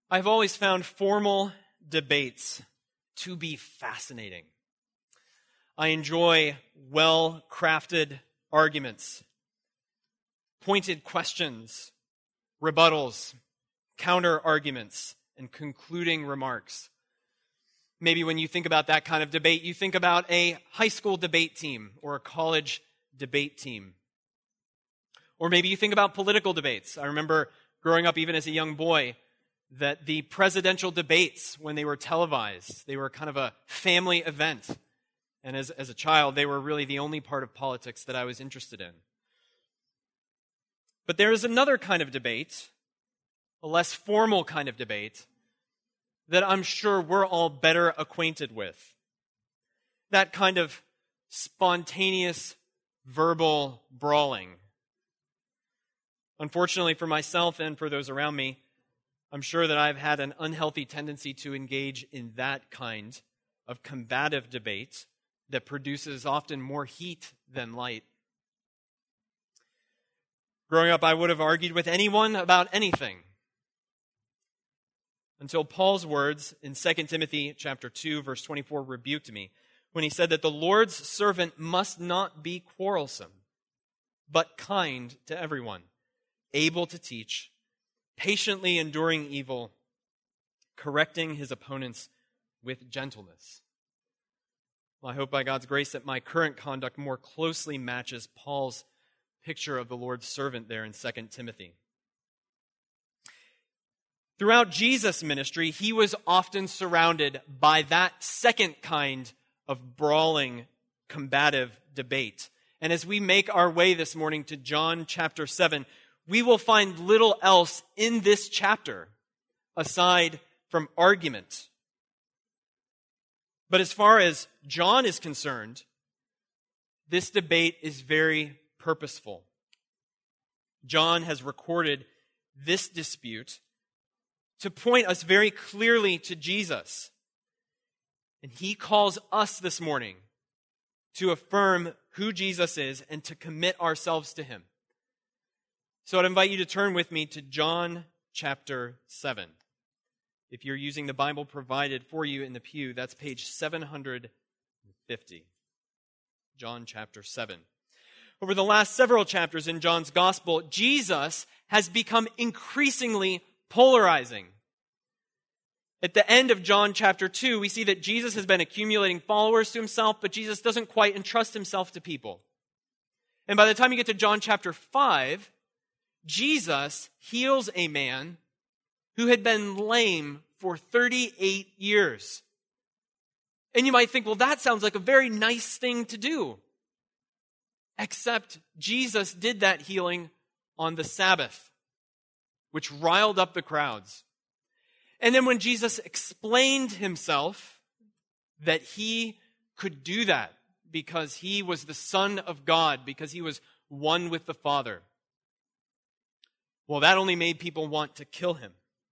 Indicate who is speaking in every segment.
Speaker 1: I've always found formal debates to be fascinating. I enjoy well-crafted arguments, pointed questions, rebuttals, counter-arguments, and concluding remarks. Maybe when you think about that kind of debate, you think about a high school debate team or a college debate team. Or maybe you think about political debates. I remember growing up even as a young boy that the presidential debates, when they were televised, they were kind of a family event. And as a child, they were really the only part of politics that I was interested in. But there is another kind of debate, a less formal kind of debate, that I'm sure we're all better acquainted with. That kind of spontaneous verbal brawling. Unfortunately for myself and for those around me, I'm sure that I've had an unhealthy tendency to engage in that kind of combative debate that produces often more heat than light. Growing up, I would have argued with anyone about anything until Paul's words in 2 Timothy chapter 2, verse 24 rebuked me when he said that the Lord's servant must not be quarrelsome, but kind to everyone, able to teach, patiently enduring evil, correcting his opponents with gentleness. Well, I hope by God's grace that my current conduct more closely matches Paul's picture of the Lord's servant there in 2 Timothy. Throughout Jesus' ministry, he was often surrounded by that second kind of brawling, combative debate. And as we make our way this morning to John chapter 7, we will find little else in this chapter aside from argument. But as far as John is concerned, this debate is very purposeful. John has recorded this dispute to point us very clearly to Jesus. And he calls us this morning to affirm who Jesus is and to commit ourselves to him. So I'd invite you to turn with me to John chapter 7. If you're using the Bible provided for you in the pew, that's page 750. John chapter 7. Over the last several chapters in John's gospel, Jesus has become increasingly polarizing. At the end of John chapter 2, we see that Jesus has been accumulating followers to himself, but Jesus doesn't quite entrust himself to people. And by the time you get to John chapter 5, Jesus heals a man who had been lame for 38 years. And you might think, well, that sounds like a very nice thing to do. Except Jesus did that healing on the Sabbath, which riled up the crowds. And then when Jesus explained himself that he could do that because he was the Son of God, because he was one with the Father, well, that only made people want to kill him.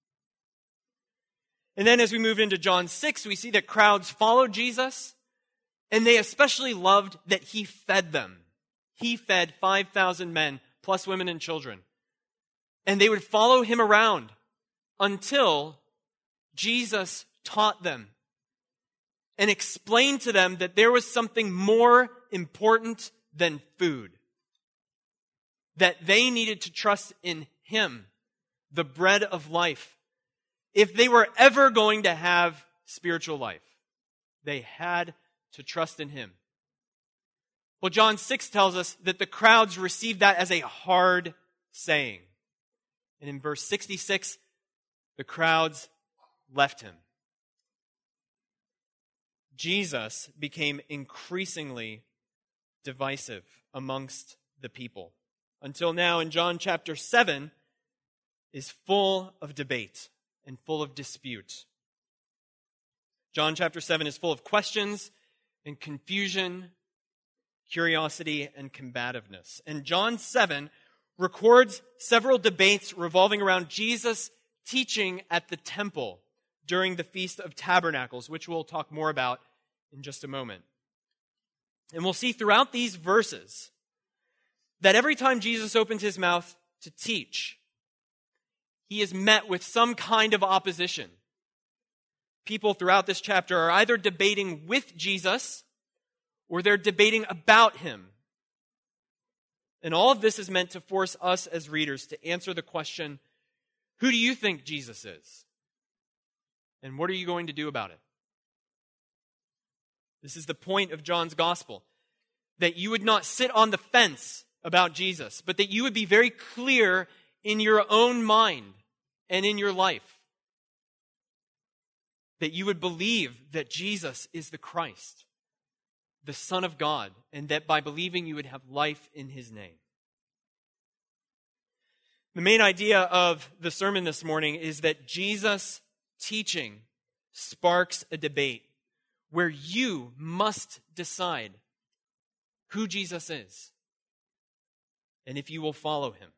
Speaker 1: And then as we move into John 6, we see that crowds followed Jesus, and they especially loved that he fed them. He fed 5,000 men, plus women and children. And they would follow him around until Jesus taught them and explained to them that there was something more important than food. That they needed to trust in him, the bread of life. If they were ever going to have spiritual life, they had to trust in him. Well, John 6 tells us that the crowds received that as a hard saying. And in verse 66, the crowds left him. Jesus became increasingly divisive amongst the people. Until now, in John chapter 7, is full of debate and full of dispute. John chapter 7 is full of questions and confusion, curiosity, and combativeness. And John 7 records several debates revolving around Jesus teaching at the temple during the Feast of Tabernacles, which we'll talk more about in just a moment. And we'll see throughout these verses that every time Jesus opens his mouth to teach, he is met with some kind of opposition. People throughout this chapter are either debating with Jesus or they're debating about him. And all of this is meant to force us as readers to answer the question, who do you think Jesus is? And what are you going to do about it? This is the point of John's gospel, that you would not sit on the fence about Jesus, but that you would be very clear in your own mind and in your life. That you would believe that Jesus is the Christ, the Son of God, and that by believing you would have life in his name. The main idea of the sermon this morning is that Jesus' teaching sparks a debate where you must decide who Jesus is and if you will follow him.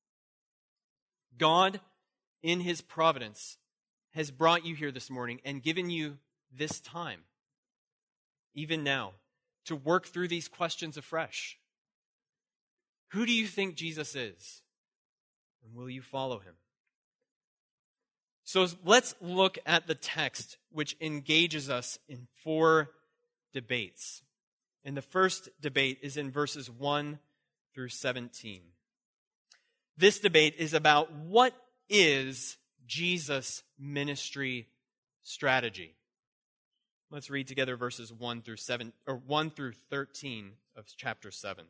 Speaker 1: God, in his providence, has brought you here this morning and given you this time, even now, to work through these questions afresh. Who do you think Jesus is? And will you follow him? So let's look at the text which engages us in 4 debates. And the first debate is in verses 1 through 17. This debate is about what is Jesus' ministry strategy. Let's read together verses 1 through 13 of chapter 7.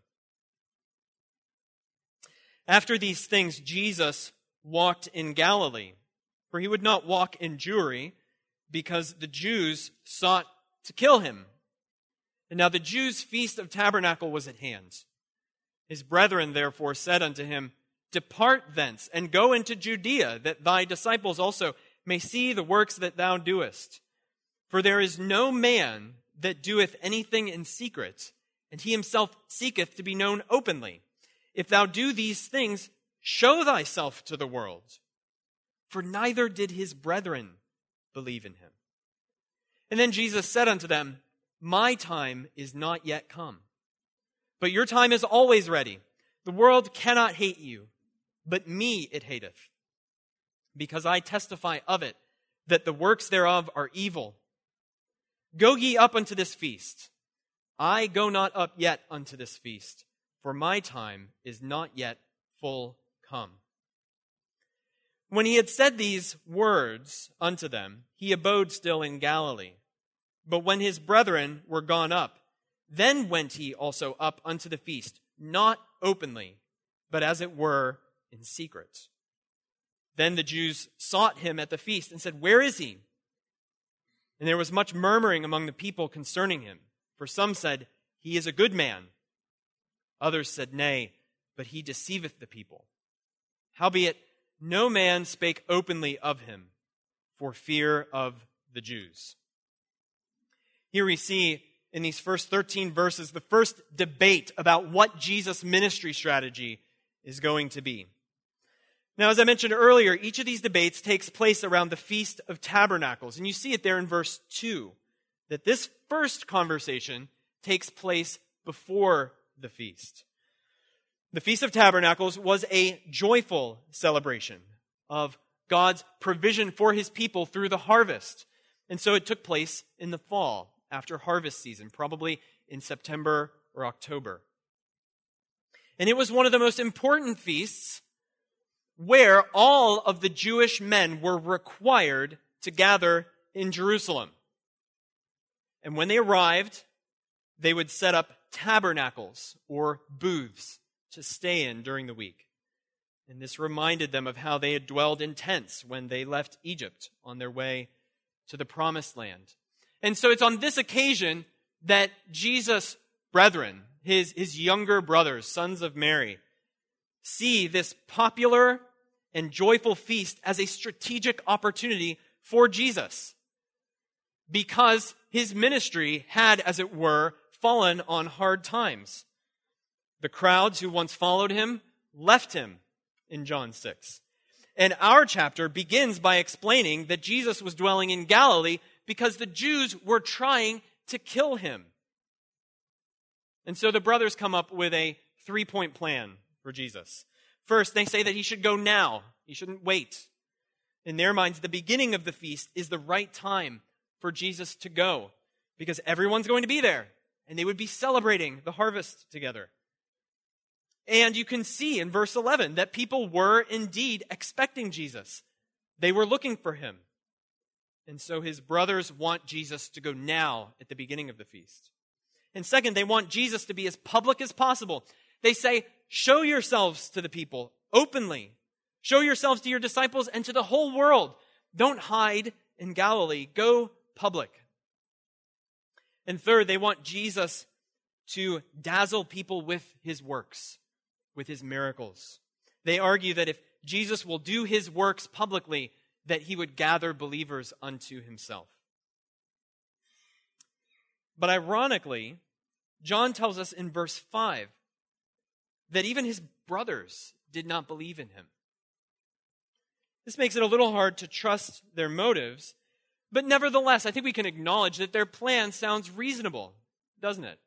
Speaker 1: After these things, Jesus walked in Galilee, for he would not walk in Jewry, because the Jews sought to kill him. And now the Jews' feast of tabernacle was at hand. His brethren therefore said unto him, Depart thence, and go into Judea, that thy disciples also may see the works that thou doest. For there is no man that doeth anything in secret, and he himself seeketh to be known openly. If thou do these things, show thyself to the world. For neither did his brethren believe in him. And then Jesus said unto them, My time is not yet come, but your time is always ready. The world cannot hate you, but me it hateth, because I testify of it, that the works thereof are evil. Go ye up unto this feast. I go not up yet unto this feast, for my time is not yet full come. When he had said these words unto them, he abode still in Galilee. But when his brethren were gone up, then went he also up unto the feast, not openly, but as it were in secret. Then the Jews sought him at the feast and said, Where is he? And there was much murmuring among the people concerning him. For some said, He is a good man. Others said, Nay, but he deceiveth the people. Howbeit, no man spake openly of him, for fear of the Jews. Here we see in these first 13 verses the first debate about what Jesus' ministry strategy is going to be. Now, as I mentioned earlier, each of these debates takes place around the Feast of Tabernacles. And you see it there in verse 2, that this first conversation takes place before the feast. The Feast of Tabernacles was a joyful celebration of God's provision for his people through the harvest. And so it took place in the fall, after harvest season, probably in September or October. And it was one of the most important feasts where all of the Jewish men were required to gather in Jerusalem. And when they arrived, they would set up tabernacles or booths to stay in during the week. And this reminded them of how they had dwelled in tents when they left Egypt on their way to the Promised Land. And so it's on this occasion that Jesus' brethren, his younger brothers, sons of Mary, see this popular and joyful feast as a strategic opportunity for Jesus, because his ministry had, as it were, fallen on hard times. The crowds who once followed him left him in John 6. And our chapter begins by explaining that Jesus was dwelling in Galilee because the Jews were trying to kill him. And so the brothers come up with a 3-point plan for Jesus. First, they say that he should go now. He shouldn't wait. In their minds, the beginning of the feast is the right time for Jesus to go because everyone's going to be there and they would be celebrating the harvest together. And you can see in verse 11 that people were indeed expecting Jesus. They were looking for him. And so his brothers want Jesus to go now at the beginning of the feast. And second, they want Jesus to be as public as possible. They say, show yourselves to the people openly. Show yourselves to your disciples and to the whole world. Don't hide in Galilee. Go public. And third, they want Jesus to dazzle people with his works, with his miracles. They argue that if Jesus will do his works publicly, that he would gather believers unto himself. But ironically, John tells us in verse 5 that even his brothers did not believe in him. This makes it a little hard to trust their motives, but nevertheless, I think we can acknowledge that their plan sounds reasonable, doesn't it?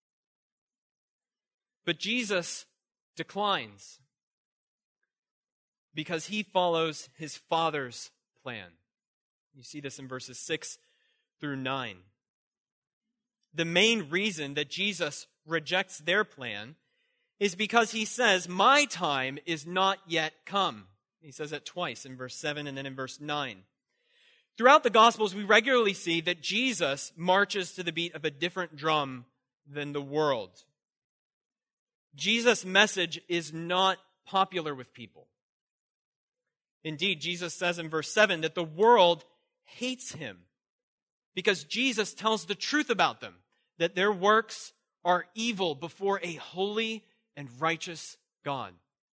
Speaker 1: But Jesus declines because he follows his Father's plan. You see this in verses 6 through 9. The main reason that Jesus rejects their plan is because he says, my time is not yet come. He says that twice in verse 7 and then in verse 9. Throughout the Gospels, we regularly see that Jesus marches to the beat of a different drum than the world. Jesus' message is not popular with people. Indeed, Jesus says in verse 7 that the world hates him because Jesus tells the truth about them, that their works are evil before a holy and righteous God.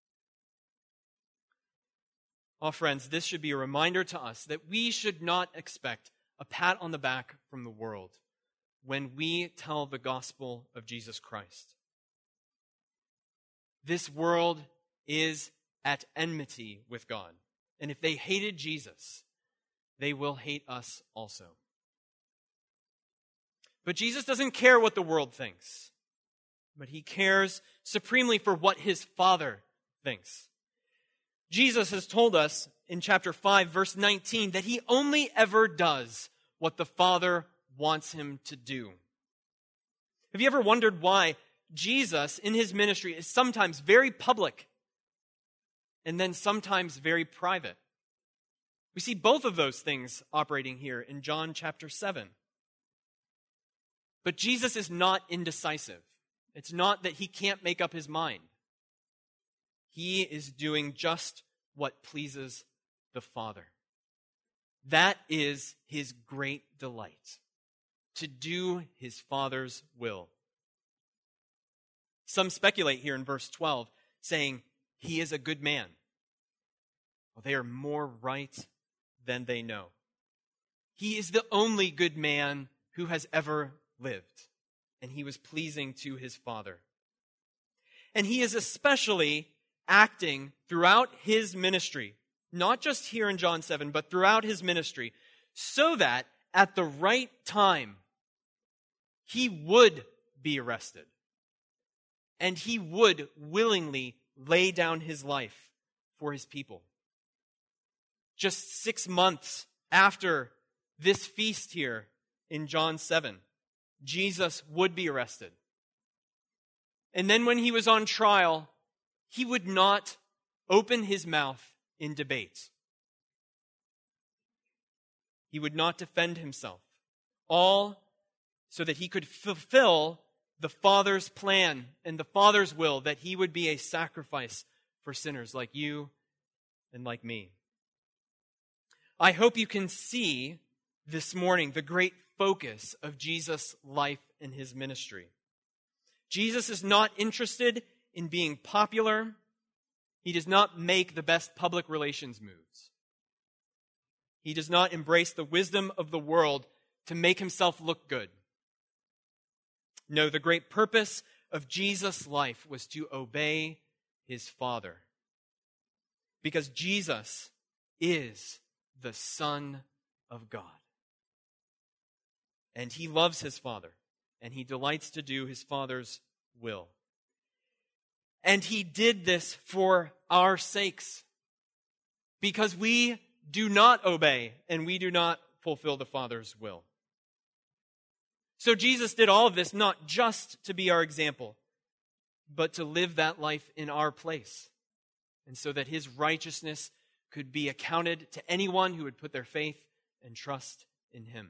Speaker 1: Oh, friends, this should be a reminder to us that we should not expect a pat on the back from the world when we tell the gospel of Jesus Christ. This world is at enmity with God. And if they hated Jesus, they will hate us also. But Jesus doesn't care what the world thinks, but he cares supremely for what his Father thinks. Jesus has told us in chapter 5, verse 19, that he only ever does what the Father wants him to do. Have you ever wondered why Jesus, in his ministry, is sometimes very public and then sometimes very private? We see both of those things operating here in John chapter 7. But Jesus is not indecisive. It's not that he can't make up his mind. He is doing just what pleases the Father. That is his great delight, to do his Father's will. Some speculate here in verse 12, saying, he is a good man. Well, they are more right than they know. He is the only good man who has ever lived, and he was pleasing to his Father. And he is especially acting throughout his ministry, not just here in John 7, but throughout his ministry, so that at the right time, he would be arrested. And he would willingly lay down his life for his people. Just 6 months after this feast here in John 7, Jesus would be arrested. And then when he was on trial, he would not open his mouth in debate. He would not defend himself. All so that he could fulfill the Father's plan and the Father's will, that he would be a sacrifice for sinners like you and like me. I hope you can see this morning the great focus of Jesus' life and his ministry. Jesus is not interested in being popular. He does not make the best public relations moves. He does not embrace the wisdom of the world to make himself look good. No, the great purpose of Jesus' life was to obey his Father. Because Jesus is the Son of God. And he loves his Father, and he delights to do his Father's will. And he did this for our sakes, because we do not obey and we do not fulfill the Father's will. So Jesus did all of this not just to be our example, but to live that life in our place, and so that his righteousness could be accounted to anyone who would put their faith and trust in him.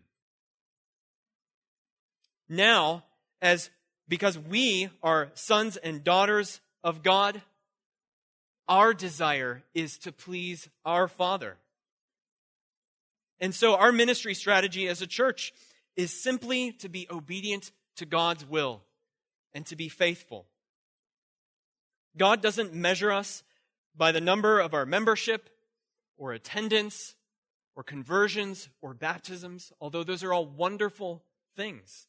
Speaker 1: Now, because we are sons and daughters of God, our desire is to please our Father. And so our ministry strategy as a church is simply to be obedient to God's will and to be faithful. God doesn't measure us by the number of our membership or attendance or conversions or baptisms, although those are all wonderful things.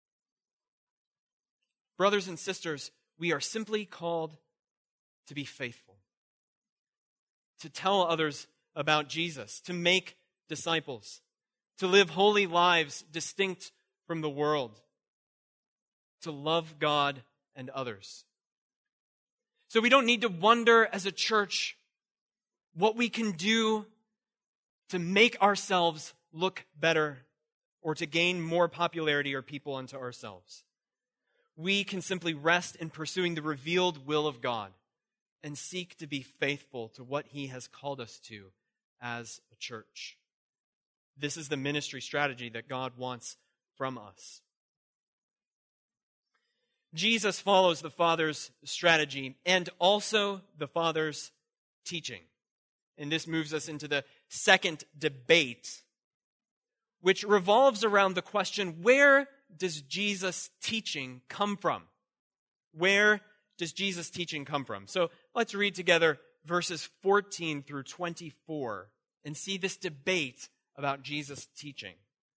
Speaker 1: Brothers and sisters, we are simply called to be faithful, to tell others about Jesus, to make disciples, to live holy lives distinct from the world, to love God and others. So we don't need to wonder as a church what we can do to make ourselves look better or to gain more popularity or people unto ourselves. We can simply rest in pursuing the revealed will of God and seek to be faithful to what he has called us to as a church. This is the ministry strategy that God wants from us. Jesus follows the Father's strategy and also the Father's teaching. And this moves us into the second debate, which revolves around the question, where does Jesus' teaching come from? Where does Jesus' teaching come from? So let's read together verses 14 through 24 and see this debate about Jesus' teaching.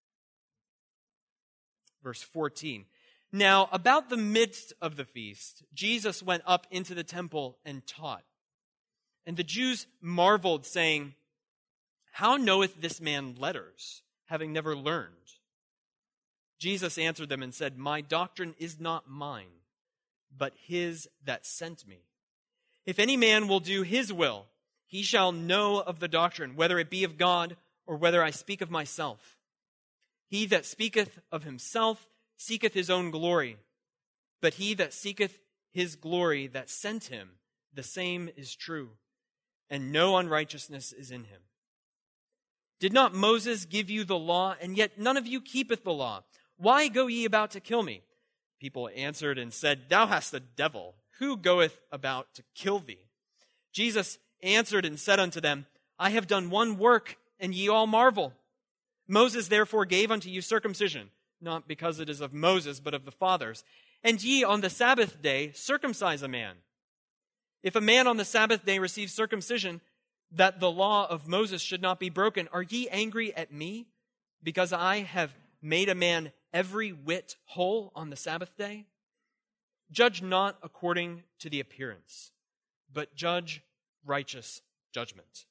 Speaker 1: Verse 14. Now, about the midst of the feast, Jesus went up into the temple and taught. And the Jews marveled, saying, "How knoweth this man letters, having never learned?" Jesus answered them and said, "My doctrine is not mine, but his that sent me. If any man will do his will, he shall know of the doctrine, whether it be of God or whether I speak of myself. He that speaketh of himself seeketh his own glory, but he that seeketh his glory that sent him, the same is true, and no unrighteousness is in him. Did not Moses give you the law, and yet none of you keepeth the law? Why go ye about to kill me?" People answered and said, "Thou hast a devil. Who goeth about to kill thee?" Jesus answered and said unto them, "I have done one work, and ye all marvel. Moses therefore gave unto you circumcision, not because it is of Moses, but of the fathers. And ye on the Sabbath day circumcise a man. If a man on the Sabbath day receives circumcision, that the law of Moses should not be broken, are ye angry at me, because I have made a man every whit whole on the Sabbath day? Judge not according to the appearance, but judge righteous judgment."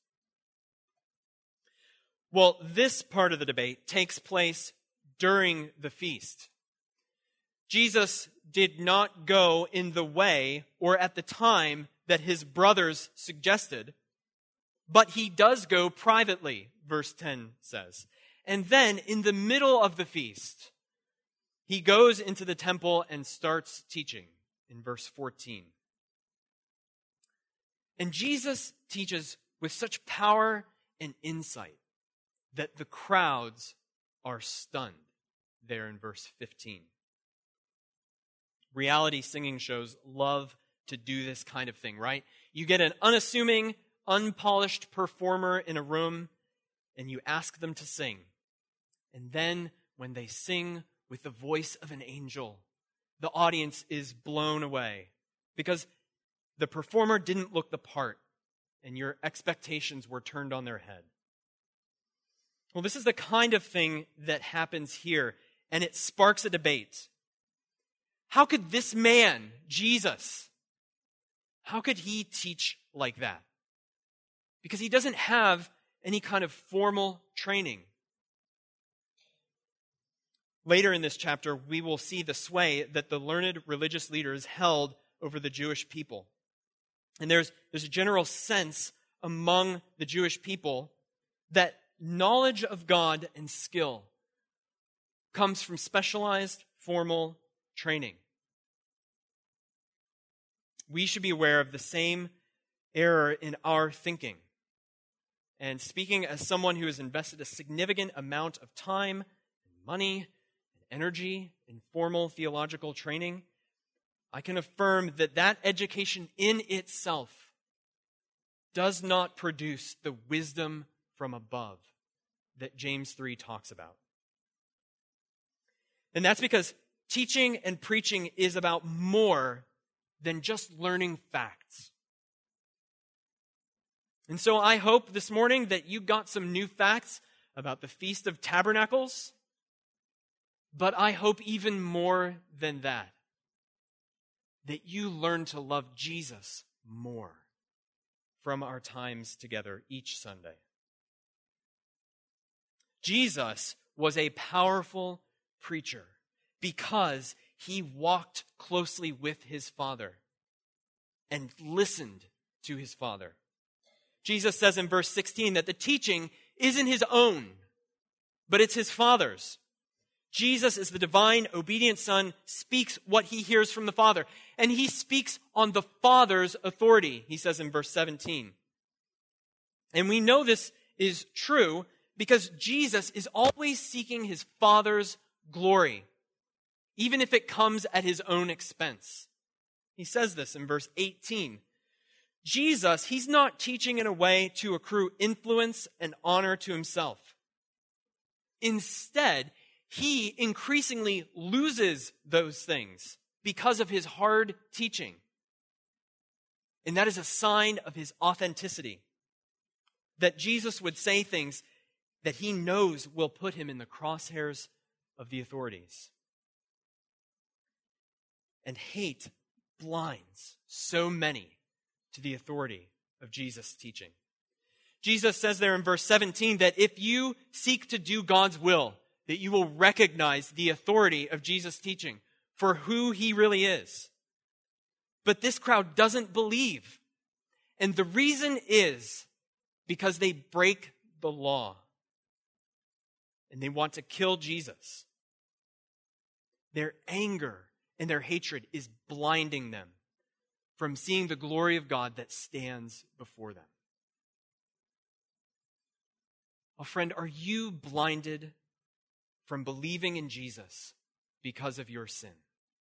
Speaker 1: Well, this part of the debate takes place during the feast. Jesus did not go in the way or at the time that his brothers suggested, but he does go privately, verse 10 says. And then in the middle of the feast, he goes into the temple and starts teaching in verse 14. And Jesus teaches with such power and insight that the crowds are stunned there in verse 15. Reality singing shows love to do this kind of thing, right? You get an unassuming, unpolished performer in a room, and you ask them to sing. And then when they sing with the voice of an angel, the audience is blown away because the performer didn't look the part, and your expectations were turned on their head. Well, this is the kind of thing that happens here, and it sparks a debate. How could this man, Jesus, how could he teach like that? Because he doesn't have any kind of formal training. Later in this chapter, we will see the sway that the learned religious leaders held over the Jewish people. And there's a general sense among the Jewish people that knowledge of God and skill comes from specialized formal training. We should be aware of the same error in our thinking. And speaking as someone who has invested a significant amount of time, money, and energy in formal theological training, I can affirm that that education in itself does not produce the wisdom from above that James 3 talks about. And that's because teaching and preaching is about more than just learning facts. And so I hope this morning that you got some new facts about the Feast of Tabernacles, but I hope even more than that you learn to love Jesus more from our times together each Sunday. Jesus was a powerful preacher because he walked closely with his Father and listened to his Father. Jesus says in verse 16 that the teaching isn't his own, but it's his Father's. Jesus is the divine, obedient Son, speaks what he hears from the Father. And he speaks on the Father's authority, he says in verse 17. And we know this is true because Jesus is always seeking his Father's glory, even if it comes at his own expense. He says this in verse 18. Jesus, he's not teaching in a way to accrue influence and honor to himself. Instead, he increasingly loses those things because of his hard teaching. And that is a sign of his authenticity. That Jesus would say things that he knows will put him in the crosshairs of the authorities. And hate blinds so many to the authority of Jesus' teaching. Jesus says there in verse 17 that if you seek to do God's will, that you will recognize the authority of Jesus' teaching for who he really is. But this crowd doesn't believe. And the reason is because they break the law. And they want to kill Jesus. Their anger and their hatred is blinding them from seeing the glory of God that stands before them. Oh, friend, are you blinded from believing in Jesus because of your sin?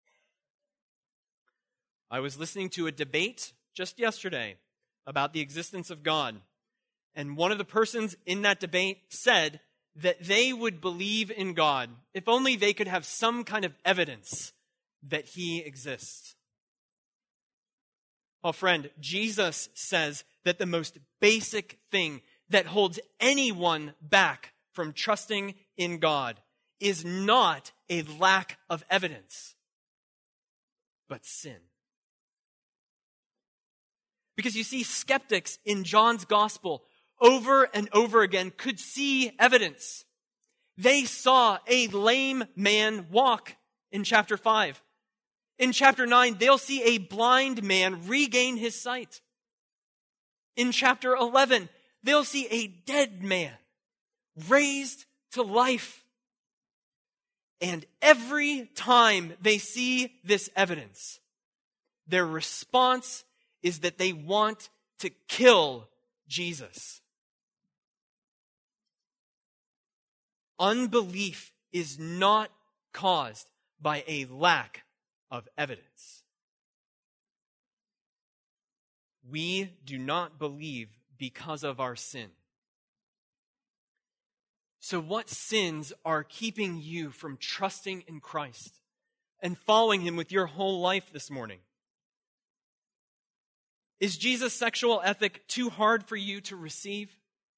Speaker 1: I was listening to a debate just yesterday about the existence of God, and one of the persons in that debate said that they would believe in God if only they could have some kind of evidence that he exists. Oh, friend, Jesus says that the most basic thing that holds anyone back from trusting in God is not a lack of evidence, but sin. Because you see, skeptics in John's gospel over and over again could see evidence. They saw a lame man walk in chapter 5. In chapter 9, they'll see a blind man regain his sight. In chapter 11, they'll see a dead man raised to life. And every time they see this evidence, their response is that they want to kill Jesus. Unbelief is not caused by a lack of evidence. We do not believe because of our sin. So what sins are keeping you from trusting in Christ and following him with your whole life this morning? Is Jesus' sexual ethic too hard for you to receive?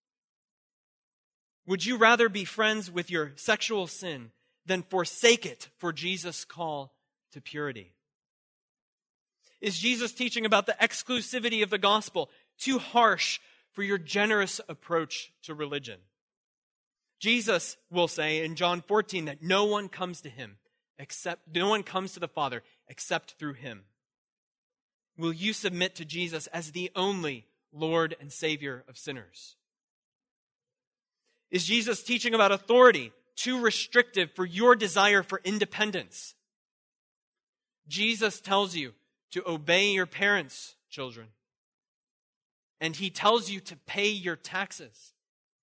Speaker 1: Would you rather be friends with your sexual sin than forsake it for Jesus' call to purity? Is Jesus' teaching about the exclusivity of the gospel too harsh for your generous approach to religion? Jesus will say in John 14 that no one comes to the Father except through him. Will you submit to Jesus as the only Lord and Savior of sinners? Is Jesus' teaching about authority too restrictive for your desire for independence? Jesus tells you to obey your parents, children. And he tells you to pay your taxes.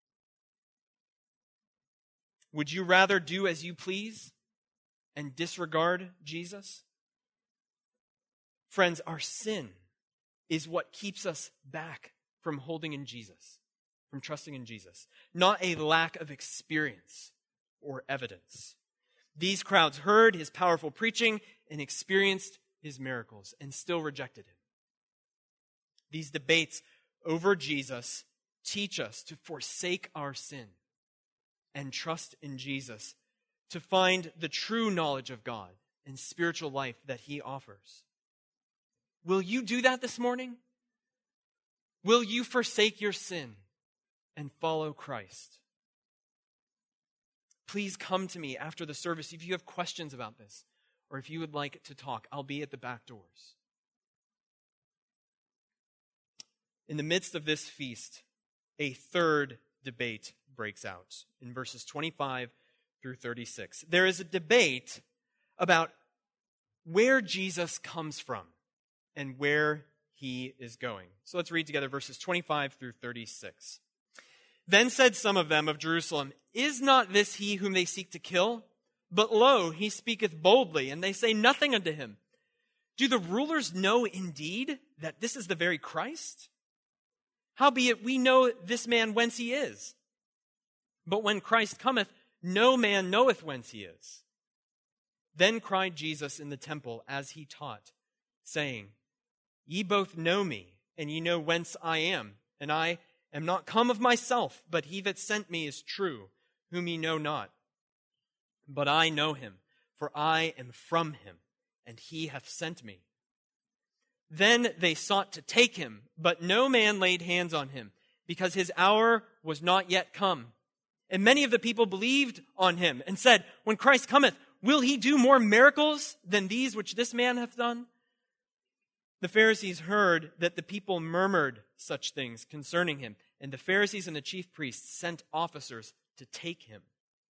Speaker 1: Would you rather do as you please and disregard Jesus? Friends, our sin is what keeps us back from holding in Jesus, from trusting in Jesus, not a lack of experience or evidence. These crowds heard his powerful preaching and experienced his miracles and still rejected him. These debates over Jesus teach us to forsake our sin and trust in Jesus to find the true knowledge of God and spiritual life that he offers. Will you do that this morning? Will you forsake your sin and follow Christ? Please come to me after the service if you have questions about this or if you would like to talk. I'll be at the back doors. In the midst of this feast, a third debate breaks out in verses 25 through 36. There is a debate about where Jesus comes from and where he is going. So let's read together verses 25 through 36. Then said some of them of Jerusalem, "Is not this he whom they seek to kill? But lo, he speaketh boldly, and they say nothing unto him. Do the rulers know indeed that this is the very Christ? Howbeit we know this man whence he is. But when Christ cometh, no man knoweth whence he is." Then cried Jesus in the temple as he taught, saying, "Ye both know me, and ye know whence I am, and I am not come of myself, but he that sent me is true, whom ye know not. But I know him, for I am from him, and he hath sent me." Then they sought to take him, but no man laid hands on him, because his hour was not yet come. And many of the people believed on him, and said, "When Christ cometh, will he do more miracles than these which this man hath done?" The Pharisees heard that the people murmured such things concerning him, and the Pharisees and the chief priests sent officers to take him.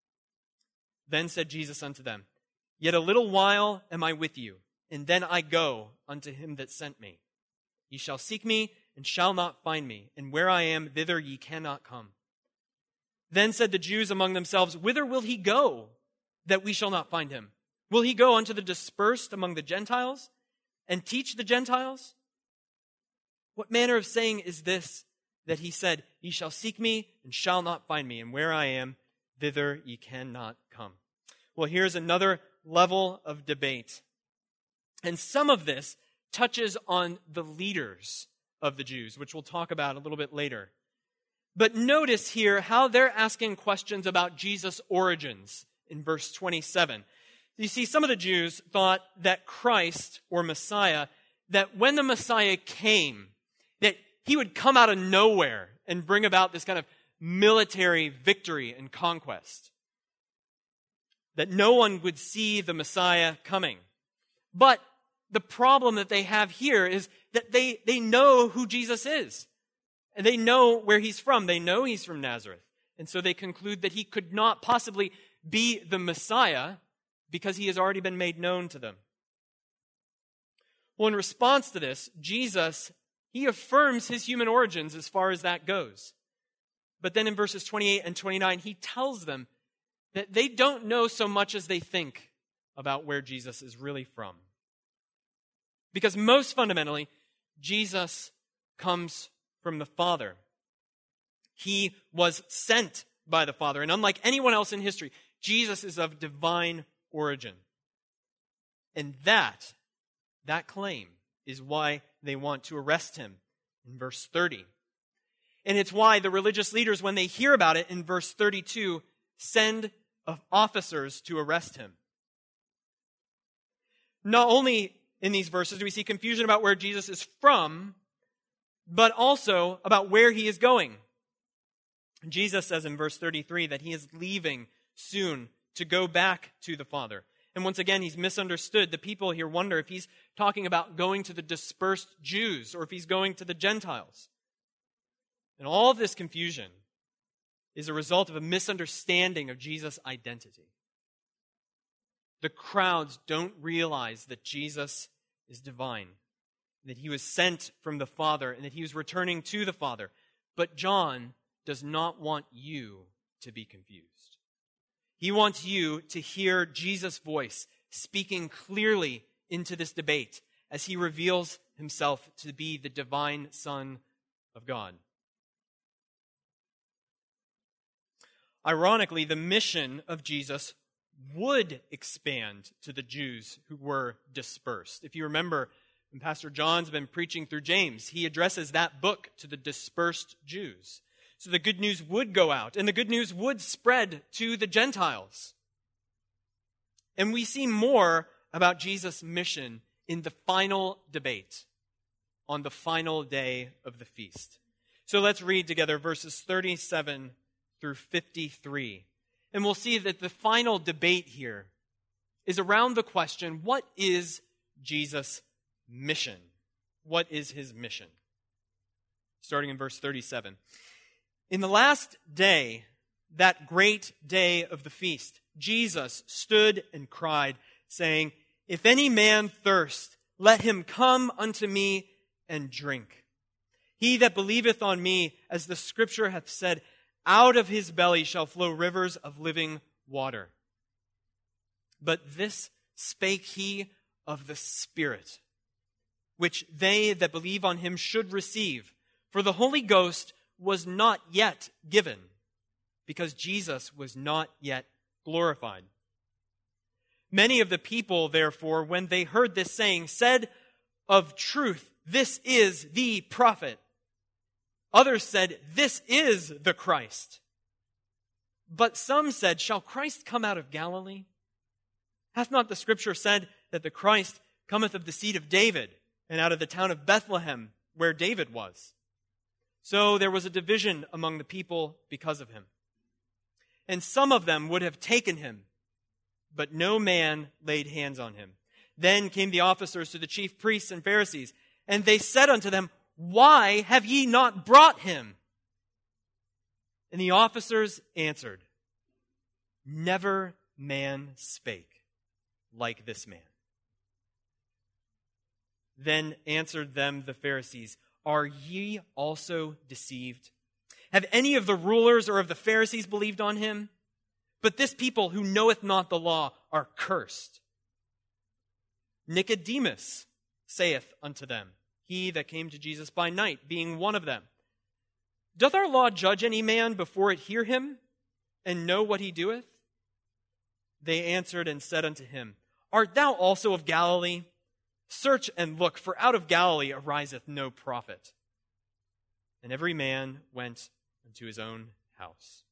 Speaker 1: Then said Jesus unto them, "Yet a little while am I with you, and then I go unto him that sent me. Ye shall seek me, and shall not find me, and where I am, thither ye cannot come." Then said the Jews among themselves, "Whither will he go, that we shall not find him? Will he go unto the dispersed among the Gentiles, and teach the Gentiles? What manner of saying is this, that he said, Ye shall seek me, and shall not find me, and where I am, thither ye cannot come?" Well, here's another level of debate. And some of this touches on the leaders of the Jews, which we'll talk about a little bit later. But notice here how they're asking questions about Jesus' origins in verse 27. You see, some of the Jews thought that Christ, or Messiah, that when the Messiah came, that he would come out of nowhere and bring about this kind of military victory and conquest. That no one would see the Messiah coming. But the problem that they have here is that they know who Jesus is. And they know where he's from. They know he's from Nazareth. And so they conclude that he could not possibly be the Messiah because he has already been made known to them. Well, in response to this, Jesus, he affirms his human origins as far as that goes. But then in verses 28 and 29, he tells them that they don't know so much as they think about where Jesus is really from. Because most fundamentally, Jesus comes from the Father. He was sent by the Father. And unlike anyone else in history, Jesus is of divine origin. And that claim is why they want to arrest him in verse 30. And it's why the religious leaders, when they hear about it in verse 32, send officers to arrest him. Not only in these verses do we see confusion about where Jesus is from, but also about where he is going. Jesus says in verse 33 that he is leaving soon to go back to the Father. And once again, he's misunderstood. The people here wonder if he's talking about going to the dispersed Jews or if he's going to the Gentiles. And all of this confusion is a result of a misunderstanding of Jesus' identity. The crowds don't realize that Jesus is divine, that he was sent from the Father, and that he was returning to the Father. But John does not want you to be confused. He wants you to hear Jesus' voice speaking clearly into this debate as he reveals himself to be the divine Son of God. Ironically, the mission of Jesus would expand to the Jews who were dispersed. If you remember, when Pastor John's been preaching through James, he addresses that book to the dispersed Jews. So the good news would go out, and the good news would spread to the Gentiles. And we see more about Jesus' mission in the final debate on the final day of the feast. So let's read together verses 37 through 53. And we'll see that the final debate here is around the question, what is Jesus' mission? What is his mission? Starting in verse 37. In the last day, that great day of the feast, Jesus stood and cried, saying, "If any man thirst, let him come unto me and drink. He that believeth on me, as the Scripture hath said, out of his belly shall flow rivers of living water. But this spake he of the Spirit, which they that believe on him should receive. For the Holy Ghost was not yet given, because Jesus was not yet glorified. Many of the people, therefore, when they heard this saying, said, of truth, this is the prophet. Others said, this is the Christ. But some said, shall Christ come out of Galilee? Hath not the Scripture said that the Christ cometh of the seed of David, and out of the town of Bethlehem, where David was? So there was a division among the people because of him. And some of them would have taken him, but no man laid hands on him. Then came the officers to the chief priests and Pharisees, and they said unto them, why have ye not brought him? And the officers answered, never man spake like this man. Then answered them the Pharisees, are ye also deceived? Have any of the rulers or of the Pharisees believed on him? But this people who knoweth not the law are cursed. Nicodemus saith unto them, he that came to Jesus by night, being one of them, doth our law judge any man before it hear him, and know what he doeth? They answered and said unto him, art thou also of Galilee? Search and look, for out of Galilee ariseth no prophet. And every man went unto his own house.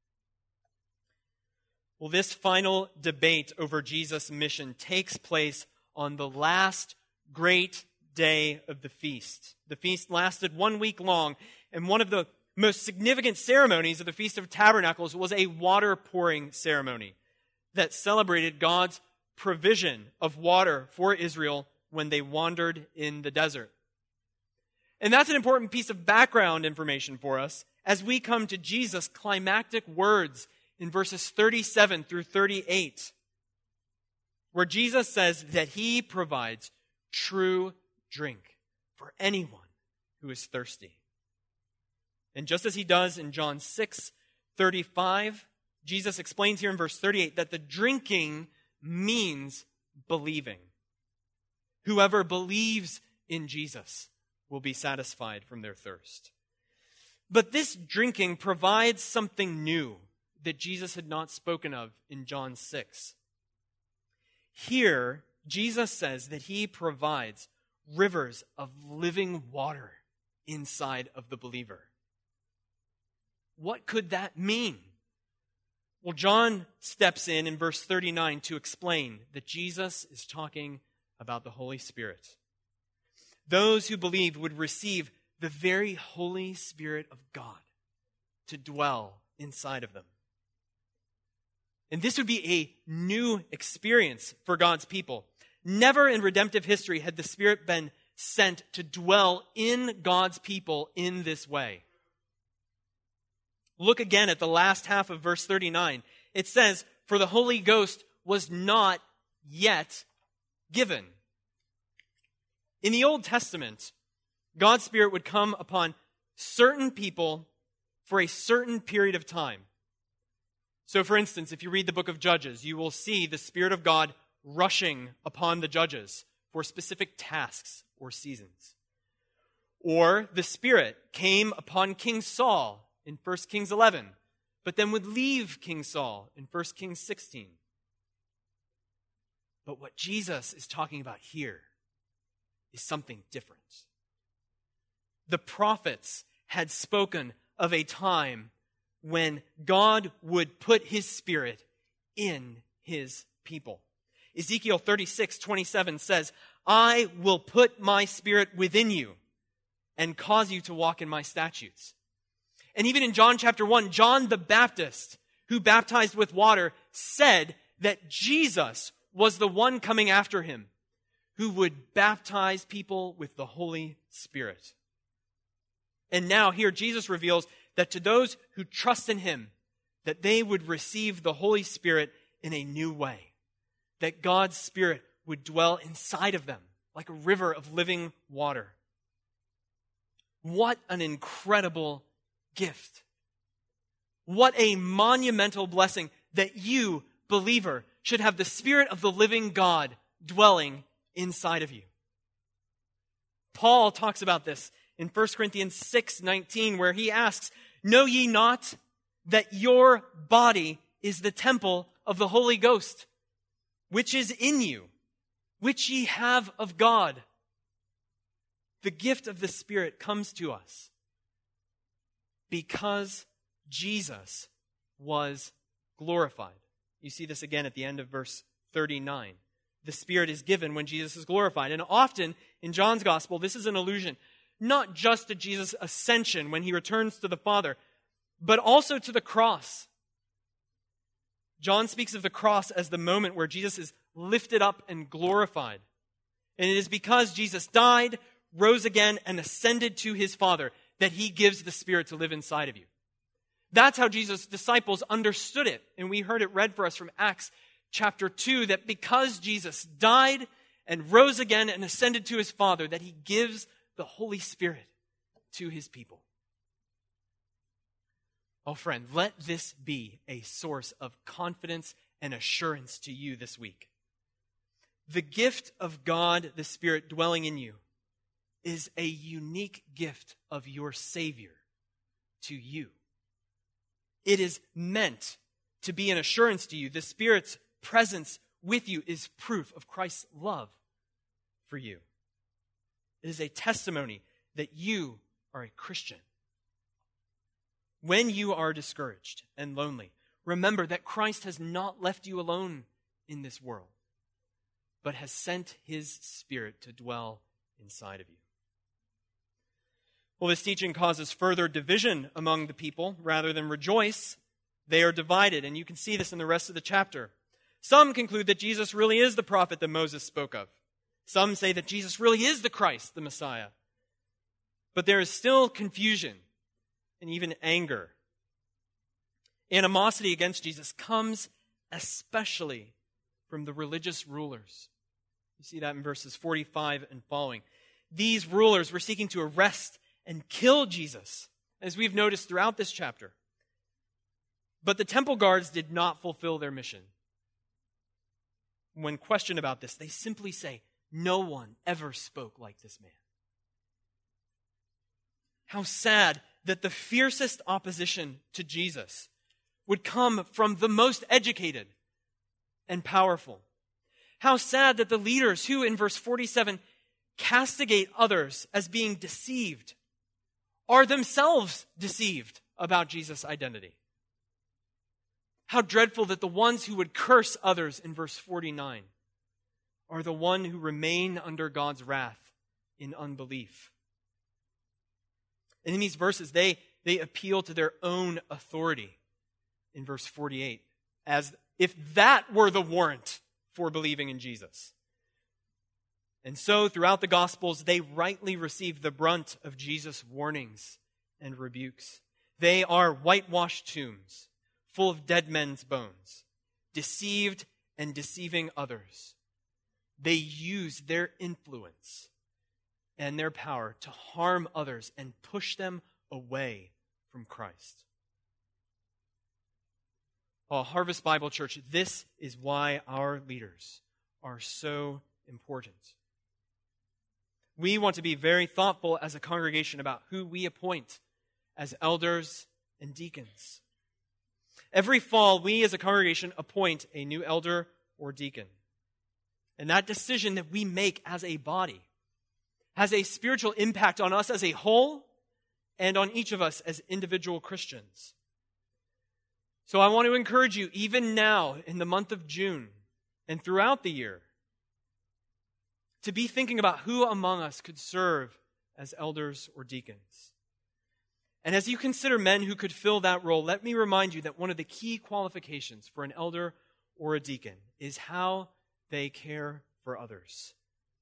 Speaker 1: Well, this final debate over Jesus' mission takes place on the last great day of the feast. The feast lasted 1 week long, and one of the most significant ceremonies of the Feast of Tabernacles was a water pouring ceremony that celebrated God's provision of water for Israel when they wandered in the desert. And that's an important piece of background information for us as we come to Jesus' climactic words in verses 37 through 38, where Jesus says that he provides true drink for anyone who is thirsty. And just as he does in John 6:35, Jesus explains here in verse 38 that the drinking means believing. Whoever believes in Jesus will be satisfied from their thirst. But this drinking provides something new that Jesus had not spoken of in John 6. Here, Jesus says that he provides rivers of living water inside of the believer. What could that mean? Well, John steps in verse 39 to explain that Jesus is talking about the Holy Spirit. Those who believed would receive the very Holy Spirit of God to dwell inside of them. And this would be a new experience for God's people. Never in redemptive history had the Spirit been sent to dwell in God's people in this way. Look again at the last half of verse 39. It says, "For the Holy Ghost was not yet given." In the Old Testament, God's Spirit would come upon certain people for a certain period of time. So, for instance, if you read the book of Judges, you will see the Spirit of God rushing upon the judges for specific tasks or seasons. Or the Spirit came upon King Saul in 1 Kings 11, but then would leave King Saul in 1 Kings 16. But what Jesus is talking about here is something different. The prophets had spoken of a time when God would put his Spirit in his people. Ezekiel 36:27 says, "I will put my Spirit within you and cause you to walk in my statutes." And even in John chapter 1, John the Baptist, who baptized with water, said that Jesus was the one coming after him who would baptize people with the Holy Spirit. And now here Jesus reveals that to those who trust in him, that they would receive the Holy Spirit in a new way. That God's Spirit would dwell inside of them like a river of living water. What an incredible gift. What a monumental blessing that you, believer, should have the Spirit of the living God dwelling inside of you. Paul talks about this in 1 Corinthians 6:19, where he asks, "Know ye not that your body is the temple of the Holy Ghost, which is in you, which ye have of God?" The gift of the Spirit comes to us because Jesus was glorified. You see this again at the end of verse 39. The Spirit is given when Jesus is glorified. And often in John's Gospel, this is an allusion not just to Jesus' ascension when he returns to the Father, but also to the cross. John speaks of the cross as the moment where Jesus is lifted up and glorified. And it is because Jesus died, rose again, and ascended to his Father that he gives the Spirit to live inside of you. That's how Jesus' disciples understood it. And we heard it read for us from Acts chapter 2, that because Jesus died and rose again and ascended to his Father, that he gives the Holy Spirit to his people. Oh, friend, let this be a source of confidence and assurance to you this week. The gift of God, the Spirit dwelling in you, is a unique gift of your Savior to you. It is meant to be an assurance to you. The Spirit's presence with you is proof of Christ's love for you. It is a testimony that you are a Christian. When you are discouraged and lonely, remember that Christ has not left you alone in this world, but has sent his Spirit to dwell inside of you. Well, this teaching causes further division among the people. Rather than rejoice, they are divided, and you can see this in the rest of the chapter. Some conclude that Jesus really is the prophet that Moses spoke of. Some say that Jesus really is the Christ, the Messiah. But there is still confusion and even anger. Animosity against Jesus comes especially from the religious rulers. You see that in verses 45 and following. These rulers were seeking to arrest and kill Jesus, as we've noticed throughout this chapter. But the temple guards did not fulfill their mission. When questioned about this, they simply say, "No one ever spoke like this man." How sad that the fiercest opposition to Jesus would come from the most educated and powerful. How sad that the leaders who, in verse 47, castigate others as being deceived are themselves deceived about Jesus' identity. How dreadful that the ones who would curse others in verse 49 are the one who remain under God's wrath in unbelief. And in these verses, they appeal to their own authority in verse 48, as if that were the warrant for believing in Jesus. And so, throughout the Gospels, they rightly receive the brunt of Jesus' warnings and rebukes. They are whitewashed tombs, full of dead men's bones, deceived and deceiving others. They use their influence and their power to harm others and push them away from Christ. Harvest Bible Church, this is why our leaders are so important. We want to be very thoughtful as a congregation about who we appoint as elders and deacons. Every fall, we as a congregation appoint a new elder or deacon. And that decision that we make as a body has a spiritual impact on us as a whole and on each of us as individual Christians. So I want to encourage you, even now in the month of June and throughout the year, to be thinking about who among us could serve as elders or deacons. And as you consider men who could fill that role, let me remind you that one of the key qualifications for an elder or a deacon is how they care for others.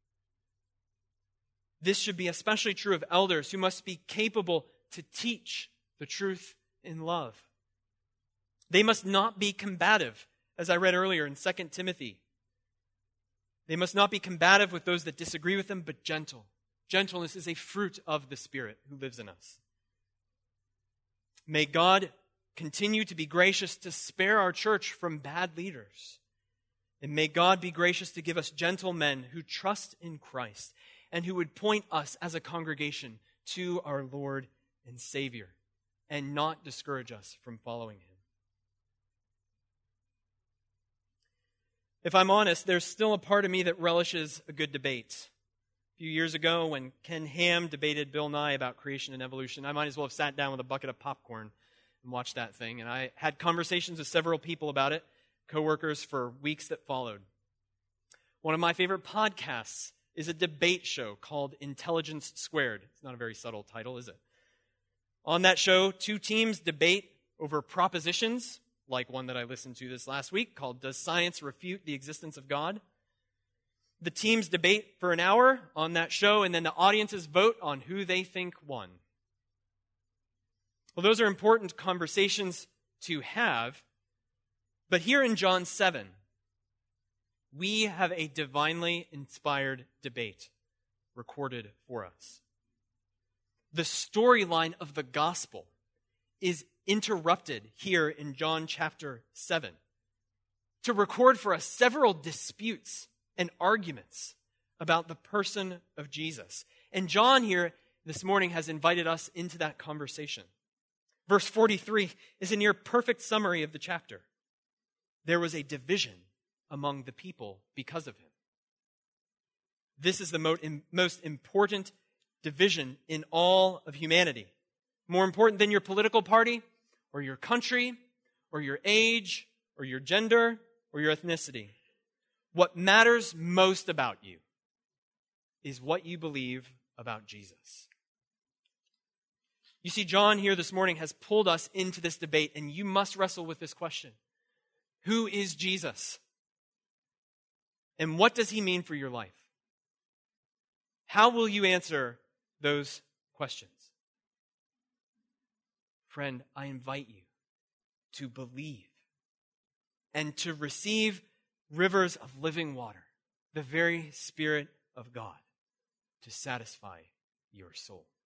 Speaker 1: This should be especially true of elders who must be capable to teach the truth in love. They must not be combative, as I read earlier in 2 Timothy. They must not be combative with those that disagree with them, but gentle. Gentleness is a fruit of the Spirit who lives in us. May God continue to be gracious to spare our church from bad leaders. And may God be gracious to give us gentle men who trust in Christ and who would point us as a congregation to our Lord and Savior and not discourage us from following Him. If I'm honest, there's still a part of me that relishes a good debate. A few years ago, when Ken Ham debated Bill Nye about creation and evolution, I might as well have sat down with a bucket of popcorn and watched that thing. And I had conversations with several people about it, coworkers, for weeks that followed. One of my favorite podcasts is a debate show called Intelligence Squared. It's not a very subtle title, is it? On that show, two teams debate over propositions, like one that I listened to this last week called Does Science Refute the Existence of God? The teams debate for an hour on that show, and then the audiences vote on who they think won. Well, those are important conversations to have, but here in John 7, we have a divinely inspired debate recorded for us. The storyline of the gospel is interrupted here in John chapter 7 to record for us several disputes and arguments about the person of Jesus. And John here this morning has invited us into that conversation. Verse 43 is a near perfect summary of the chapter. There was a division among the people because of him. This is the most important division in all of humanity. More important than your political party, or your country, or your age, or your gender, or your ethnicity. What matters most about you is what you believe about Jesus. You see, John here this morning has pulled us into this debate, and you must wrestle with this question. Who is Jesus? And what does he mean for your life? How will you answer those questions? Friend, I invite you to believe and to receive rivers of living water, the very Spirit of God, to satisfy your soul.